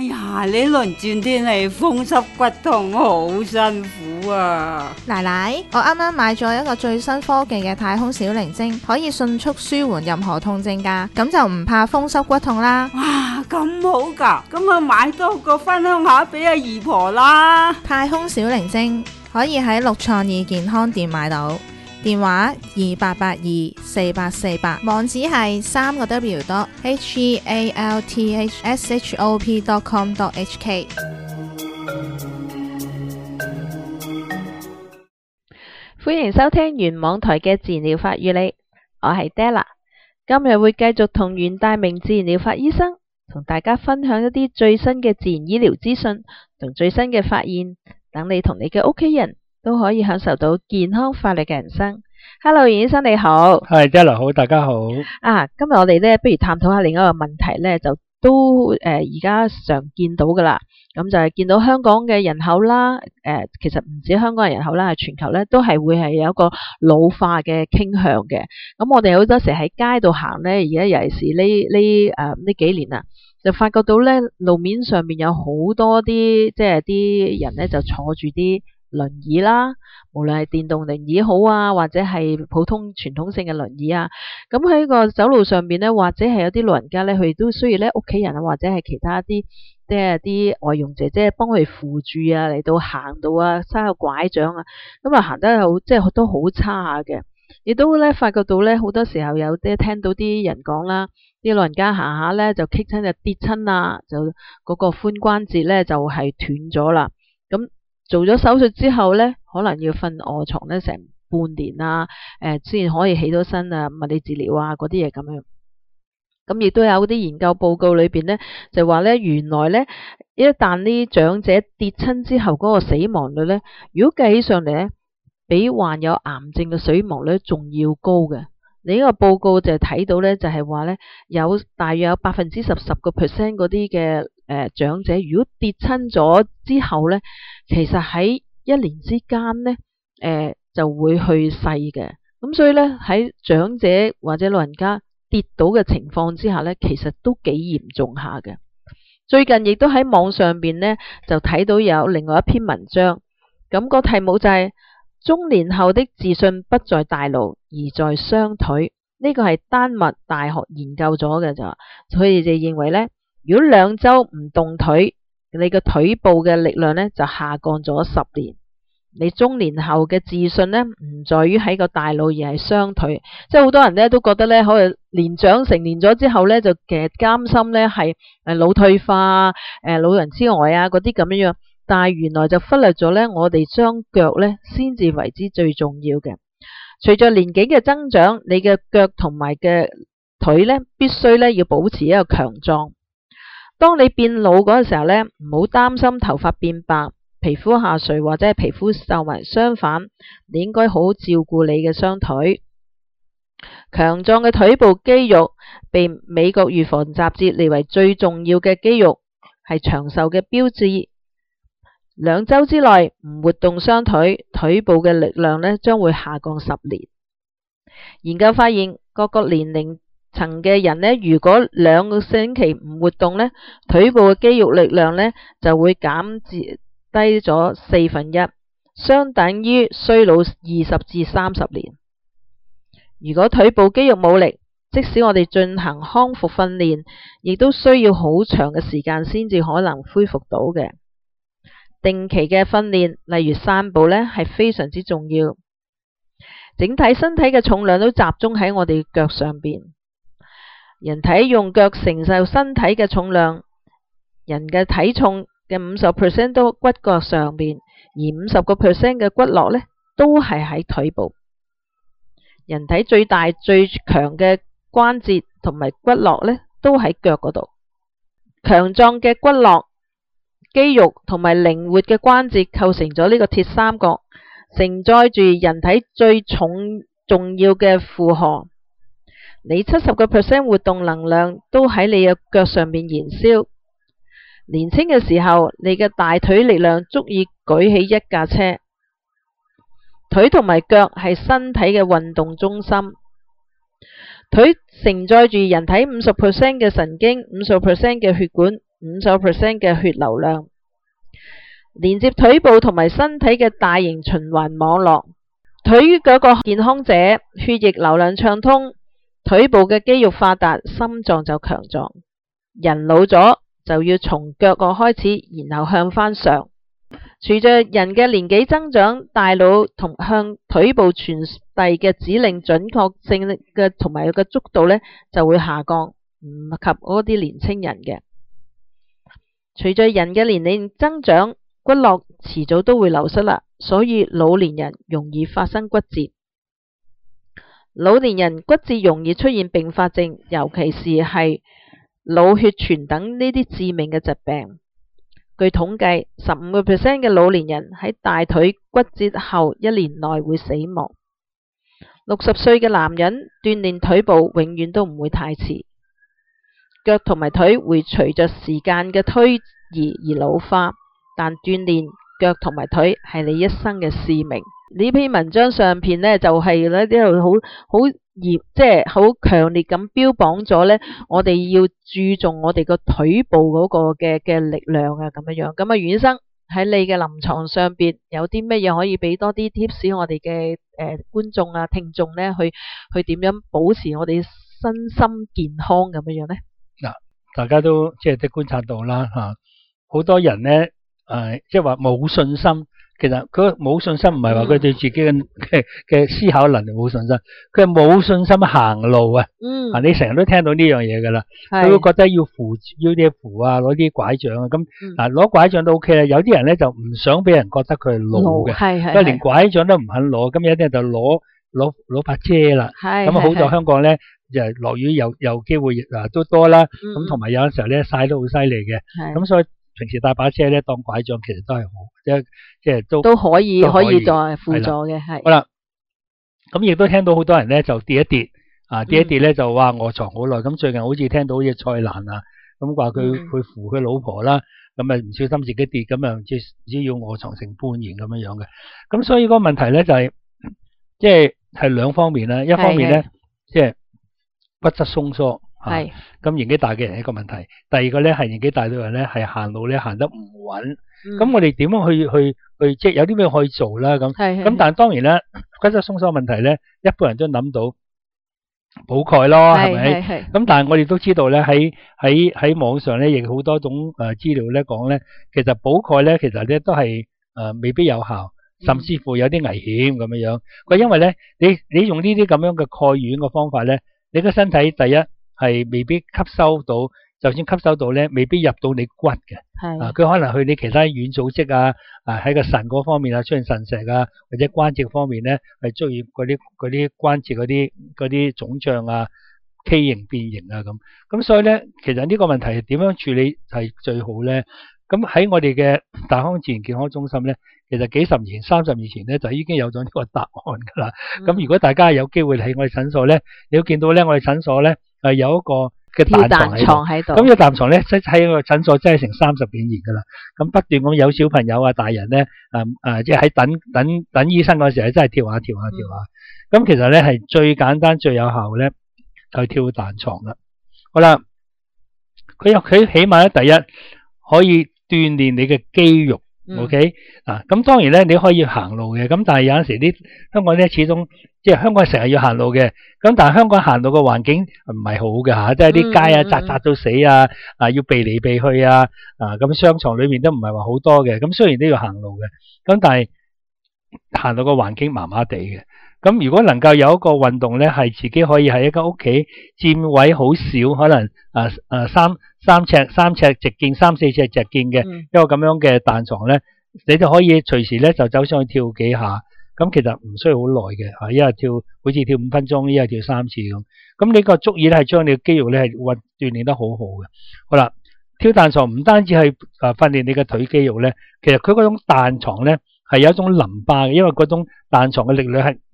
呀，呢輪轉天氣風濕骨痛好辛苦啊！ 奶奶，我啱啱買咗一個最新科技嘅太空小靈精，可以迅速舒緩任何痛症㗎，咁就唔怕風濕骨痛啦。 哇，咁好㗎，咁啊買多個分享下俾阿姨婆啦。 太空小靈精可以喺六創意健康店買到，電話28824848，網址係www.healthshop.com.hk。 歡迎收聽原網台嘅自然療法與你，我係 Della， 今日會繼續同袁大明自然療法醫生同大家分享一啲最新嘅自然醫療資訊同最新嘅發現，等你同你嘅屋企人都可以享受到健康快樂嘅人生。Hello， 袁醫生你好。 係 Della 好，大家好。 今日我哋咧不如探討下另一個問題咧，就都而家常見到噶啦。咁就係見到香港嘅人口啦，其實唔止香港人口啦，係全球咧都係會係有一個老化嘅傾向嘅。咁我哋好多時喺街度行咧，而家尤其是呢幾年啊，就發覺到咧路面上面有好多啲啲人咧就坐住啲輪椅啦，無論係電動輪椅好啊，或者係普通傳統性嘅輪椅啊。咁喺個走路上邊咧，或者係有啲老人家咧，佢都需要咧屋企人啊，或者係其他啲啲外傭姐姐幫佢扶住啊，嚟到行到啊，揸個拐杖啊，咁啊行得好都好差下嘅。亦都咧發覺到咧好多時候有啲聽到啲人講啦，啲老人家行下咧就棘親就跌親啊，就嗰個髖關節咧就係斷咗啦。咁做咗手術之後咧，可能要瞓臥床咧成半年啊，先可以起到身啊，物理治療啊嗰啲嘢咁樣。咁亦都有啲研究報告裏邊咧，就話咧原來咧一旦啲長者跌親之後嗰個死亡率咧，如果計起上嚟咧，比患有癌症嘅死亡率仲要高嘅。你呢個報告就睇到咧，就係話咧有大約有10%嗰啲嘅長者，如果跌親咗之後咧，其實喺一年之間咧就會去世嘅。咁所以咧喺長者或者老人家跌倒嘅情況之下咧，其實都幾嚴重下嘅。最近亦都喺網上邊咧就睇到有另外一篇文章，咁個題目就係中年後的自信不在大腦而在雙腿。呢個係丹麥大學研究咗嘅咋，佢哋就認為咧，如果2週唔動腿，你個腿部嘅力量咧就下降咗10年。你中年後嘅自信咧，唔在於喺個大腦而係雙腿，即係好多人咧都覺得咧，可能年長成年咗之後咧，就其實擔心咧係腦退化、老人痴呆啊嗰啲咁樣，但係原來就忽略咗咧，我哋雙腳咧先至為之最重要嘅。隨着年紀嘅增長，你嘅腳同埋嘅腿咧，必須咧要保持一個強壯。當你變老嗰個時候咧，唔好擔心頭髮變白、皮膚下垂或者係皮膚皺紋，相反，你應該好好照顧你嘅雙腿。強壯嘅腿部肌肉被美國預防雜誌列為最重要嘅肌肉，係長壽嘅標誌。2週之內唔活動雙腿，腿部嘅力量咧將會下降10年。研究發現，各個年齡層嘅人咧，如果2個星期唔活動咧，腿部嘅肌肉力量咧就會減低咗1/4，相等於衰老20至30年。如果腿部肌肉冇力，即使我哋進行康復訓練，亦都需要好長嘅時間先至可能恢復到嘅。定期嘅訓練，例如散步咧，係非常之重要。整體身體嘅重量都集中喺我哋腳上邊。人體用腳承受身體嘅重量，人嘅體重嘅50%都骨骼上邊，而50% 嘅骨骼咧都係喺腿部。人體最大最強嘅關節同埋骨骼咧都喺腳嗰度。強壯嘅骨骼、肌肉同埋靈活嘅關節構成咗呢個鐵三角，承載住人體最重要嘅負荷。你70% 活動能量都喺你嘅腳上面燃燒。年輕嘅時候，你嘅大腿力量足以舉起一架車。腿同埋腳係身體嘅運動中心。腿承載住人體50% 嘅神經、50% 嘅血管、 50% 嘅血流量，連接腿部同埋身體嘅大型循環網絡。腿嗰個健康者，血液流量暢通，腿部嘅肌肉發達，心臟就強壯。人老咗就要從腳角開始，然後向翻上。隨着人嘅年紀增長，大腦同向腿部傳遞嘅指令準確性嘅同埋個速度呢就會下降，唔及嗰啲年青人嘅。隨着人嘅年齡增長，骨骼遲早都會流失啦，所以老年人容易發生骨折。老年人骨折容易出現併發症，尤其是係腦血栓等呢啲致命嘅疾病。據統計，15% 嘅老年人喺大腿骨折後1年內會死亡。60歲嘅男人鍛煉腿部永遠都唔會太遲。腳同埋腿會隨着時間嘅推移而老化，但鍛煉腳同埋腿係你一生嘅使命。呢篇文章上邊呢，就係呢度好即係好強烈咁標榜咗呢，我哋要注重我哋個腿部嗰個嘅力量啊，咁樣。咁啊，袁醫生喺你嘅臨床上邊有啲咩嘢可以俾多啲 tips 我哋嘅觀眾啊聽眾呢，去點樣保持我哋身心健康咁樣呢？ 嗱，大家都即係都觀察到啦嚇，好多人呢即係話冇信心。其實佢冇信心唔係話佢對自己嘅思考能力冇信心，佢係冇信心行路啊。你成日都聽到呢樣嘢噶啦，佢會覺得要啲扶啊，攞啲拐杖啊。咁攞拐杖都 OK 啦。有啲人咧就唔想俾人覺得佢係老嘅，因為連拐杖都唔肯攞。咁有啲人就攞把遮啦。咁好在香港咧就落雨有機會都多啦。咁同埋有陣時候咧曬都好犀利嘅。咁所以平時帶把遮咧當拐杖其實都係好，即係都可以再輔助嘅。係好啦，咁亦都聽到好多人咧就跌一跌咧就話臥床好耐。咁最近好似聽到好似蔡瀾啊，咁話佢扶佢老婆啦，咁啊唔小心自己跌，咁啊唔知要臥床成半年咁樣嘅。咁所以個問題咧就係即係兩方面啦，一方面咧即係骨質鬆疏。係咁年紀大嘅人一個問題，第二個咧係年紀大嘅人咧係行路咧行得唔穩。咁我哋點樣去即係有啲咩可以做啦？咁但係當然啦，骨質鬆疏問題咧，一般人都諗到補鈣咯，係咪？咁但係我哋都知道咧，喺網上咧亦好多種資料咧講咧，其實補鈣咧其實咧都係未必有效，甚至乎有啲危險咁樣。佢因為咧你用呢啲咁樣嘅鈣丸嘅方法咧，你個身體第一係未必吸收到，就算吸收到咧，未必入到你骨嘅。佢可能去你其他軟組織啊，喺個腎嗰方面啊，出現腎石啊，或者關節方面咧係出現嗰啲關節嗰啲腫脹啊、畸形變形啊咁。咁所以咧，其實呢個問題點樣處理係最好咧？咁喺我哋嘅大康自然健康中心咧，其實幾十年、30年前咧就已經有咗呢個答案㗎啦。咁如果大家有機會喺我哋診所咧，你都見到咧，我哋診所咧有一個嘅彈床喺度。咁呢個彈床咧，喺個診所真係成30幾年㗎啦。咁不斷咁有小朋友啊、大人咧，即係喺等醫生嗰時候，真係跳下。咁其實咧係最簡單、最有效咧，就係跳彈床啦。好啦，佢起碼咧第一可以鍛鍊你嘅肌肉。OK 咁當然咧你可以行路嘅，咁但係有陣時啲香港咧始終即係香港成日要行路嘅，咁但係香港行路嘅環境唔係好嘅嚇，即係啲街啊窄到死啊，要避嚟避去啊，咁商場裏面都唔係話好多嘅，咁雖然都要行路嘅，咁但係行路嘅環境麻麻地嘅。咁如果能夠有一個運動咧，係自己可以喺一間屋企佔位好少，可能三尺直徑3、4尺直徑嘅一個咁樣嘅彈床咧，你就可以隨時咧就走上去跳幾下。咁其實唔需要好耐嘅，一日跳好似跳5分鐘，一日跳3次咁。咁呢個足以咧係將你嘅肌肉咧係鍛鍊得好好嘅。好啦，跳彈床唔單止係訓練你嘅腿肌肉咧，其實佢嗰種彈床咧係有一種淋巴嘅，因為嗰種彈床嘅力量係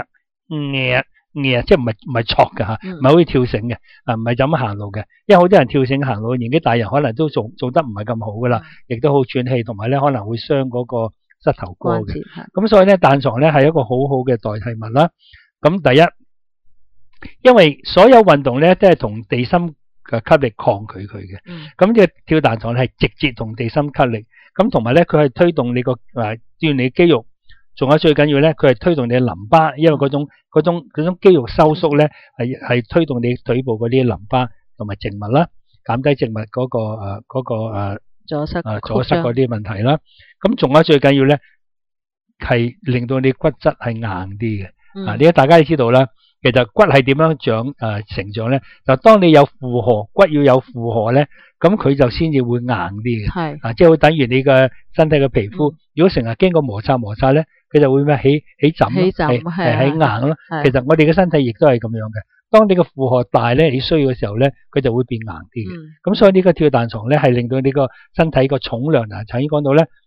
即係唔係挫㗎嚇，唔係好似跳繩嘅，唔係就咁行路嘅。因為好多人跳繩行路，年紀大人可能都做得唔係咁好㗎啦，亦都好喘氣，同埋咧可能會傷嗰個膝頭哥嘅。咁所以咧彈床咧係一個好好嘅代替物啦。咁第一，因為所有運動咧都係同地心嘅吸力抗拒佢嘅。 嗯咁嘅跳彈床係直接同地心吸力，咁同埋咧佢係推動你個鍛鍊你肌肉，仲有最緊要咧佢係推動你嘅淋巴，因為嗰種肌肉收縮咧係推動你腿部嗰啲淋巴同埋靜脈啦，減低靜脈阻塞嗰啲問題啦。咁仲有最緊要咧係令到你骨質係硬啲嘅。呢個大家都知道啦。其實骨係點樣成長咧？就當你有負荷，骨要有負荷咧，咁佢就先至會硬啲嘅。 係即係會等於你嘅身體嘅皮膚，如果成日經過摩擦咧，佢就會咩起枕咯，係硬咯。其實我哋嘅身體亦都係咁樣嘅。當你嘅負荷大咧，你需要嘅時候咧，佢就會變硬啲嘅。咁所以呢個跳彈床咧係令到你個身體個重量曾經講到咧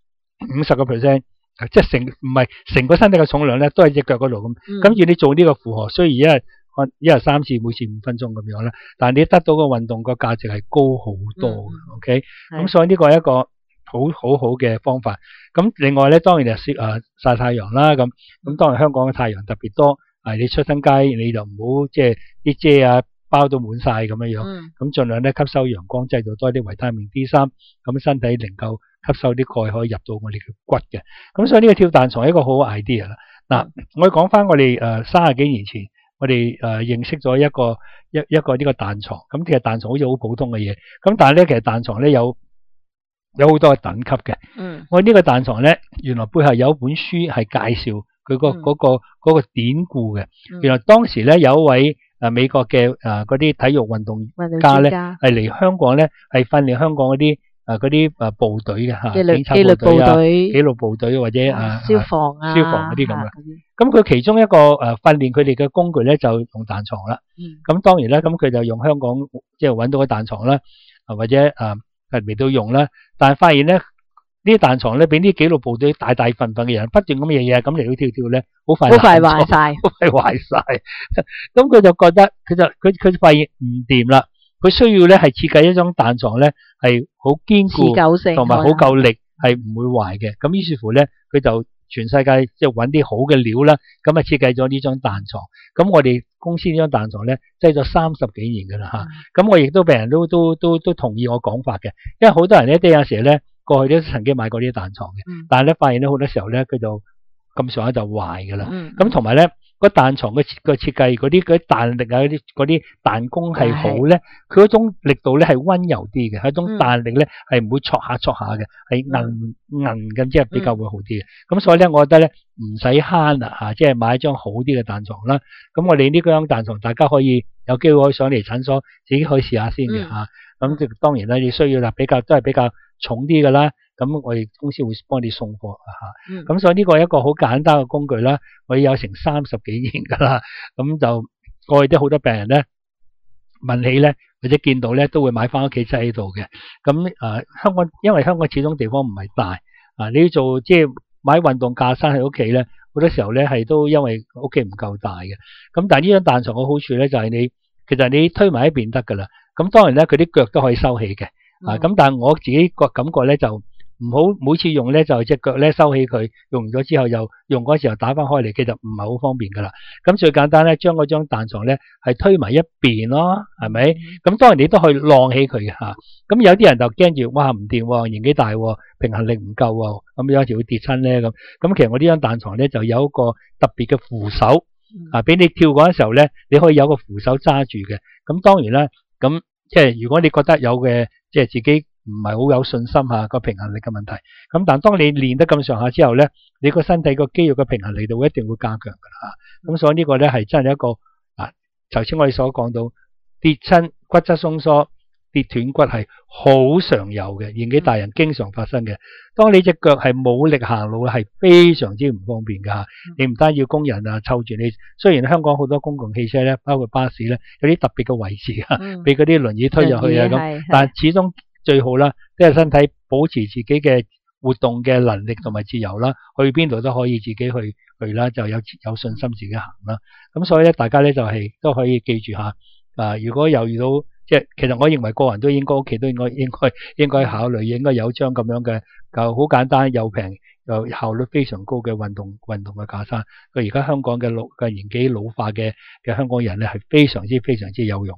50%。即係唔係成個身體嘅重量咧，都係隻腳嗰度咁。跟住你做呢個負荷，雖然一日3次，每次5分鐘咁樣啦，但係你得到個運動個價值係高好多嘅。OK，咁所以呢個係一個好嘅方法。咁另外咧，當然就曬太陽啦。咁當然香港嘅太陽特別多，你出親街你就唔好即係啲遮啊包到滿晒咁樣。咁盡量咧吸收陽光，製造多啲維他命 D3，咁身體能夠吸收啲鈣可以入到我哋嘅骨嘅。咁所以呢個跳彈床係一個好 idea 啦。嗱，我講翻我哋30幾年前，我哋認識咗一個呢個彈床。咁其實彈床好似好普通嘅嘢，咁但係咧其實彈床咧有好多等級嘅。我呢個彈床咧，原來背後有一本書係介紹佢嗰個典故嘅。原來當時咧有一位美國嘅嗰啲體育運動家咧係嚟香港咧係訓練香港嗰啲部隊嘅嚇，警察部隊啊、紀律部隊或者消防嗰啲咁嘅。咁佢其中一個訓練佢哋嘅工具咧就用彈床啦。咁當然啦，咁佢就用香港即係揾到個彈床啦，或者嚟到用啦。但係發現咧呢啲彈床咧俾啲紀律部隊大份嘅人不斷咁嘢咁嚟到跳咧，好快壞晒。咁佢就覺得佢發現唔掂啦。佢需要咧係設計一張彈床咧係好堅固同埋好夠力，係唔會壞嘅。咁於是乎咧，佢就全世界即係揾啲好嘅料啦，咁啊設計咗呢張彈床。咁我哋公司呢張彈床咧製咗30幾年噶啦嚇。咁我亦都病人都同意我講法嘅，因為好多人咧都有時咧過去都曾經買過呢啲彈床嘅，但係咧發現咧好多時候咧佢就咁上下就壞噶啦。咁同埋咧個彈床嘅設計嗰啲彈力啊嗰啲彈弓係好咧，佢嗰種力度咧係溫柔啲嘅，係一種彈力咧係唔會挫下嘅，係硬咁即係比較會好啲嘅。咁所以咧，我覺得咧唔使慳啦嚇，即係買一張好啲嘅彈床啦。咁我哋呢張彈床大家可以有機會可以上嚟診所自己可以試下先嘅嚇。咁即當然啦，你需要啦比較重啲嘅啦。咁我哋公司會幫你送貨嚇。咁所以呢個係一個好簡單嘅工具啦。我有成30幾年㗎啦。咁就過去都好多病人咧問起咧，或者見到咧都會買翻屋企擠喺度嘅。咁香港因為香港始終地方唔係大你要做即係買運動架生喺屋企咧，好多時候咧係都因為屋企唔夠大嘅。咁但係呢張彈床嘅好處咧就係其實你推埋一邊得㗎啦。咁當然咧佢啲腳都可以收起嘅。咁但係我自己個感覺咧就唔好每次用咧就隻腳咧收起佢，用完咗之後又用嗰時候打翻開嚟，其實唔係好方便噶啦。咁最簡單咧，將嗰張彈床咧係推埋一邊咯，係咪？咁當然你都可以晾起佢嘅嚇。咁有啲人就驚住哇唔掂喎，年紀大喎，平衡力唔夠喎，咁有時會跌親咧咁。咁其實我呢張彈床咧就有一個特別嘅扶手俾你跳嗰陣時候咧，你可以有個扶手揸住嘅。咁當然啦，咁即係如果你覺得有嘅即係自己唔係好有信心個平衡力嘅問題，咁但當你練得咁上下之後咧，你個身體個肌肉嘅平衡力度一定會加強噶啦。咁所以呢個咧係真係一個頭先我哋所講到跌親骨質鬆疏、跌斷骨係好常有嘅，年紀大人經常發生嘅。當你隻腳係冇力行路係非常之唔方便噶。你唔單要工人湊住你，雖然香港好多公共汽車咧，包括巴士咧，有啲特別嘅位置俾嗰啲輪椅推入去咁，但係始終最好啦，即係身體保持自己嘅活動嘅能力同埋自由啦，去邊度都可以自己去啦，就有信心自己行啦。咁所以咧，大家咧就都可以記住下如果又遇到即係，其實我認為個人都應該屋企都應該考慮，應該有張咁樣嘅好簡單又平又效率非常高嘅運動嘅架生。佢而家香港嘅年紀老化嘅香港人咧係非常之有用嘅。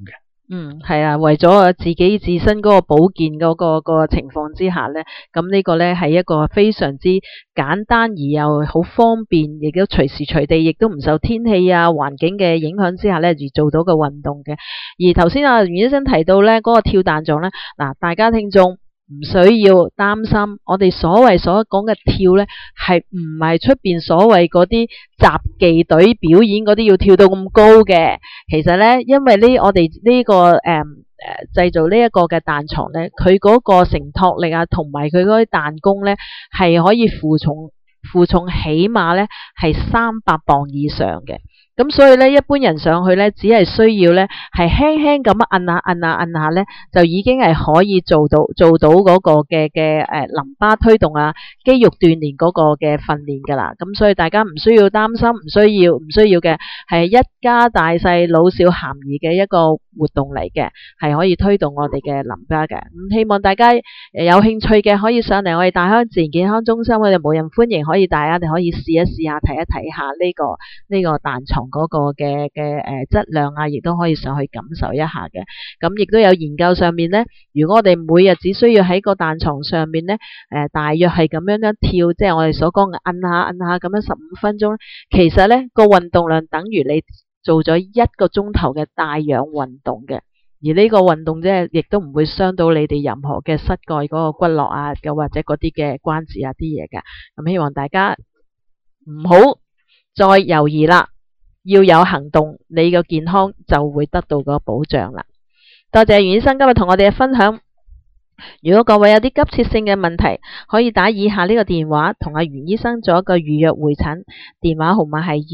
係啊，為咗自己自身嗰個保健嗰個情況之下咧，咁呢個咧係一個非常之簡單而又好方便，亦都隨時隨地，亦都唔受天氣啊環境嘅影響之下咧而做到嘅運動嘅。而頭先袁醫生提到咧嗰個跳彈床咧，嗱，大家聽眾唔需要擔心，我哋所講嘅跳咧，係唔係出邊所謂嗰啲雜技隊表演嗰啲要跳到咁高嘅？其實咧，因為我哋呢個製造呢一個嘅彈床咧，佢嗰個承托力啊，同埋佢嗰啲彈弓咧，係可以負重起碼咧係300磅以上嘅。咁所以咧，一般人上去咧，只係需要咧係輕輕咁按下咧，就已經係可以做到嗰個嘅淋巴推動啊，肌肉鍛煉嗰個嘅訓練噶啦。咁所以大家唔需要擔心，唔需要嘅係一家大細老少咸宜嘅一個活動嚟嘅，係可以推動我哋嘅淋巴嘅。咁希望大家有興趣嘅可以上嚟我哋大康自然健康中心，我哋無人歡迎，可以大家哋可以試一下睇下呢個彈床嗰個嘅質量啊，亦都可以上去感受一下嘅。咁亦都有研究上面咧，如果我哋每日只需要喺個彈床上面咧，大約係咁樣跳，即係我哋所講嘅按下咁樣15分鐘，其實咧個運動量等於你做咗1個鐘頭嘅帶氧運動嘅。而呢個運動啫，亦都唔會傷到你哋任何嘅膝蓋嗰個骨骼啊，又或者嗰啲嘅關節啊啲嘢嘅。咁希望大家唔好再猶豫啦，要有行動，你個健康就會得到個保障啦。多謝袁醫生今日同我哋嘅分享。如果各位有啲急切性嘅問題，可以打以下呢個電話同阿袁醫生做一個預約會診，電話號碼係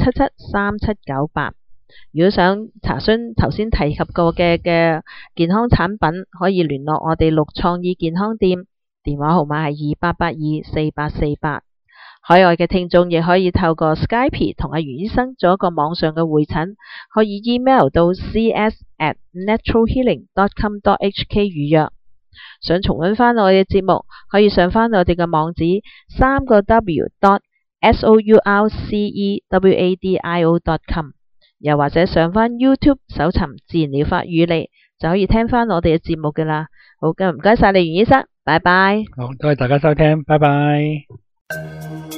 25773798。如果想查詢頭先提及過嘅健康產品，可以聯絡我哋綠創意健康店，電話號碼係28824848。海外嘅聽眾亦可以透過 Skype 同阿袁醫生做一個網上嘅會診，可以 email 到 cs@naturalhealing.com.hk 預約。想重溫翻我哋嘅節目，可以上翻我哋嘅網址3w.sourcewadio.com， 又或者上翻 YouTube 搜尋自然療法與你，就可以聽翻我哋嘅節目噶啦。好，咁唔該晒你袁醫生，拜拜。 好，多謝大家收聽，拜拜。